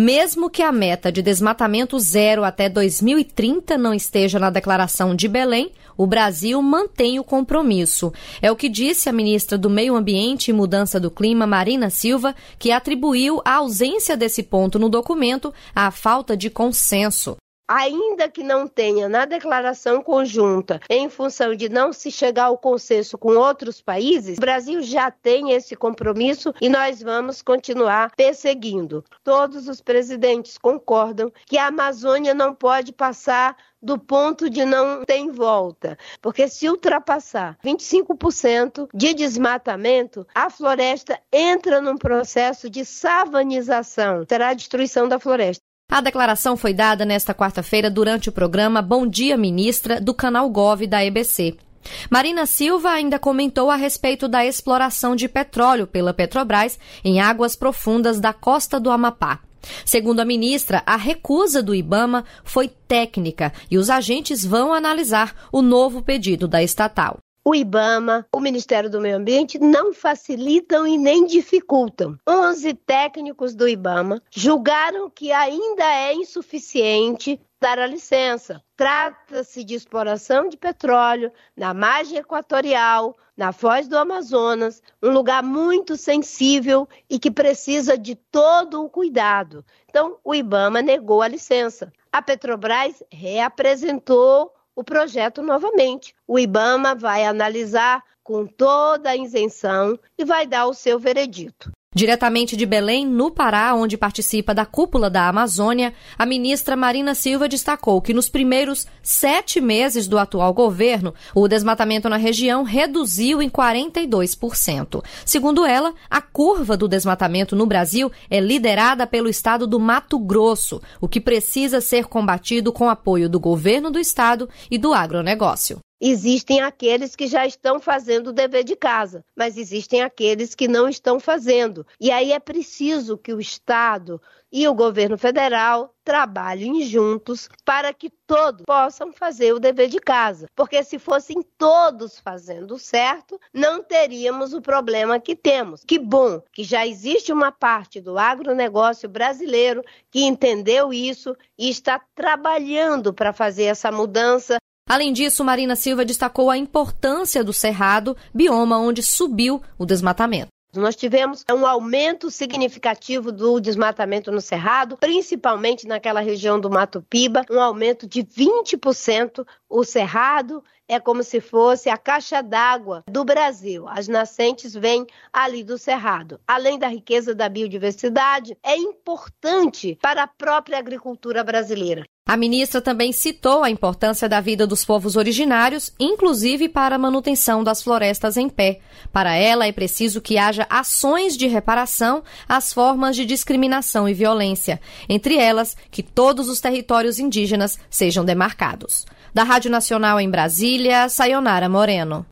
Mesmo que a meta de desmatamento zero até 2030 não esteja na Declaração de Belém, o Brasil mantém o compromisso. É o que disse a ministra do Meio Ambiente e Mudança do Clima, Marina Silva, que atribuiu a ausência desse ponto no documento à falta de consenso. Ainda que não tenha na declaração conjunta, em função de não se chegar ao consenso com outros países, o Brasil já tem esse compromisso e nós vamos continuar perseguindo. Todos os presidentes concordam que a Amazônia não pode passar do ponto de não ter volta, porque se ultrapassar 25% de desmatamento, a floresta entra num processo de savanização, será a destruição da floresta. A declaração foi dada nesta quarta-feira durante o programa Bom Dia Ministra do canal Gov da EBC. Marina Silva ainda comentou a respeito da exploração de petróleo pela Petrobras em águas profundas da costa do Amapá. Segundo a ministra, a recusa do IBAMA foi técnica e os agentes vão analisar o novo pedido da estatal. O IBAMA, o Ministério do Meio Ambiente não facilitam e nem dificultam. 11 técnicos do IBAMA julgaram que ainda é insuficiente dar a licença. Trata-se de exploração de petróleo na margem equatorial, na foz do Amazonas, um lugar muito sensível e que precisa de todo o cuidado. Então, o IBAMA negou a licença. A Petrobras reapresentou o projeto novamente. O IBAMA vai analisar com toda a isenção e vai dar o seu veredito. Diretamente de Belém, no Pará, onde participa da Cúpula da Amazônia, a ministra Marina Silva destacou que nos primeiros 7 meses do atual governo, o desmatamento na região reduziu em 42%. Segundo ela, a curva do desmatamento no Brasil é liderada pelo estado do Mato Grosso, o que precisa ser combatido com apoio do governo do estado e do agronegócio. Existem aqueles que já estão fazendo o dever de casa, mas existem aqueles que não estão fazendo. E aí é preciso que o Estado e o governo federal trabalhem juntos para que todos possam fazer o dever de casa. Porque se fossem todos fazendo certo, não teríamos o problema que temos. Que bom que já existe uma parte do agronegócio brasileiro que entendeu isso e está trabalhando para fazer essa mudança. Além disso, Marina Silva destacou a importância do cerrado, bioma onde subiu o desmatamento. Nós tivemos um aumento significativo do desmatamento no Cerrado, principalmente naquela região do Mato Piba, um aumento de 20%. O Cerrado é como se fosse a caixa d'água do Brasil. As nascentes vêm ali do Cerrado. Além da riqueza da biodiversidade, é importante para a própria agricultura brasileira. A ministra também citou a importância da vida dos povos originários, inclusive para a manutenção das florestas em pé. Para ela, é preciso que haja ações de reparação às formas de discriminação e violência, entre elas que todos os territórios indígenas sejam demarcados. Da Rádio Nacional em Brasília, Sayonara Moreno.